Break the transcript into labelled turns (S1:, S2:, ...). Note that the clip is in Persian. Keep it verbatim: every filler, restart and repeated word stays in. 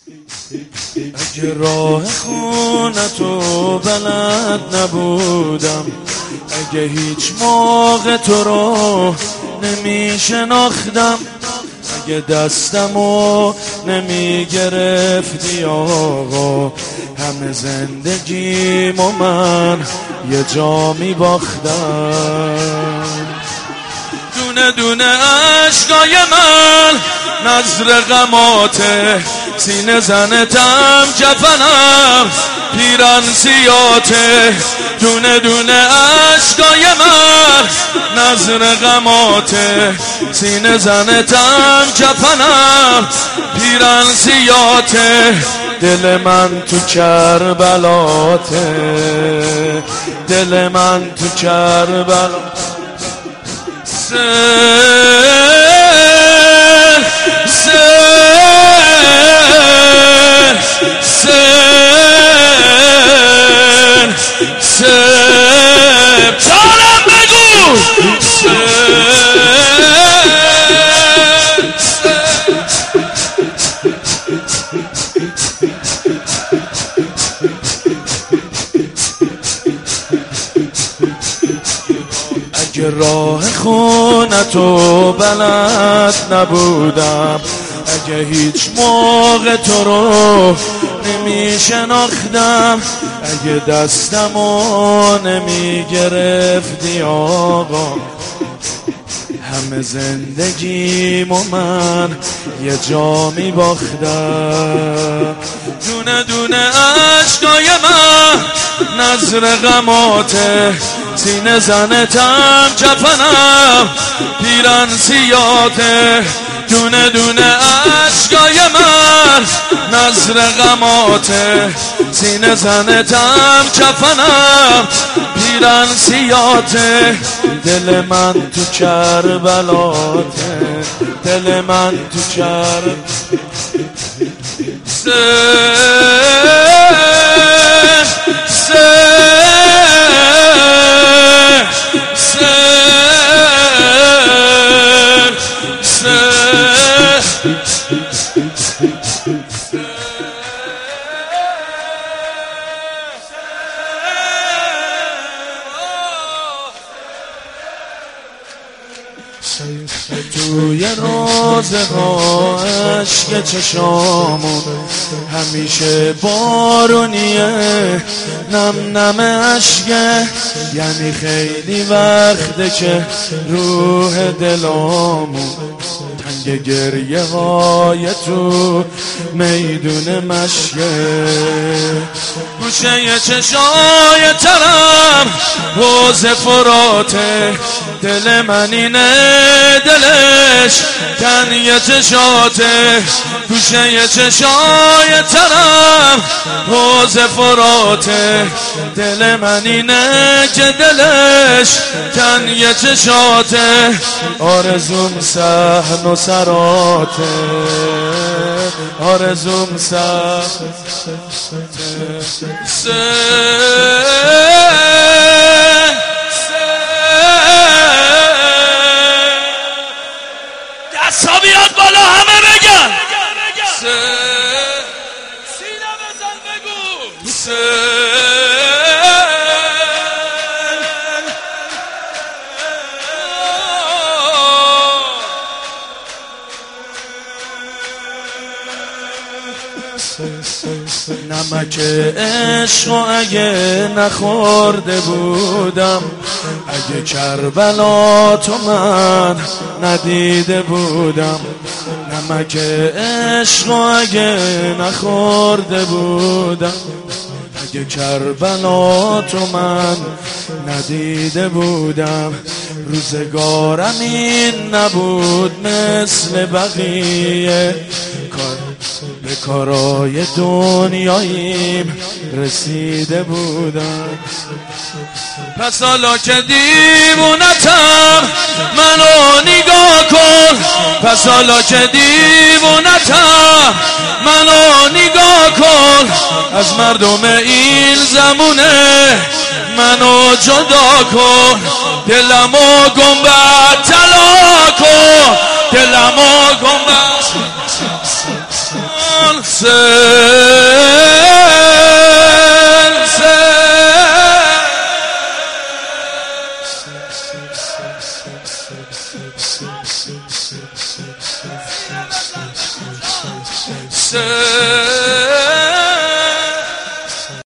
S1: اگه راه خونتو بلد نبودم، اگه هیچ موقع تو رو نمی شناختم، اگه دستمو نمی گرفتی آقا، همه زندگیمو من یه جا می باختم. دونه دونه عشقای من نظر غماته، سینه زنتم جفنم پیرن سیاته. دونه دونه عشقای من نظر غماته، سینه زنتم جفنم پیرن سیاته. دل من تو کربلاته، دل من تو کربلاته. سر سر سر سر سالم بگو. اگه راه خونتو بلد نبودم، اگه هیچ موقع تو رو نمی شناختم، اگه دستمو نمی گرفتی آقا، همه زندگیمو من یه جا می باختم. دونه دونه عشقای من نظر غماته، سینه زنتم جفنم پیرن سیاته. دونه دونه عشقای من نظر غماته، سینه زنتم جفنم پیرن سیاته. دل من تو کربلاته، دل من تو کربلاته. سر سر توی روزها عشق چشامون همیشه بارونیه، نم نم عشقه، یعنی خیلی وقته که روح دلامون تنگ گریه های تو میدون مشقه. گوشه چشای ترم حوض فراته، دل من اینه دلش تنگ چشاته. گوشه چشای ترم حوض فراته، دل من اینه که دلش تنگ چشاته. آرزوم صحن و سراته، آرزوم صحن دستا بیاد بالا همه بگن سینه بزن بگو. نمک عشق اگه نخورده بودم، اگه کربلا تو من ندیده بودم، نمک عشق اگه نخورده بودم، اگه کربلا تو من ندیده بودم، روزگارم این نبود مثل بقیه، به کارای دنیاییم رسیده بودم. پس حالا که دیوونتم منو نگاه کن، پس حالا که دیوونتم منو نگاه کن، از مردم این زمونه منو جدا کن، دلمو گنبد طلا کن، دلمو گنبد سل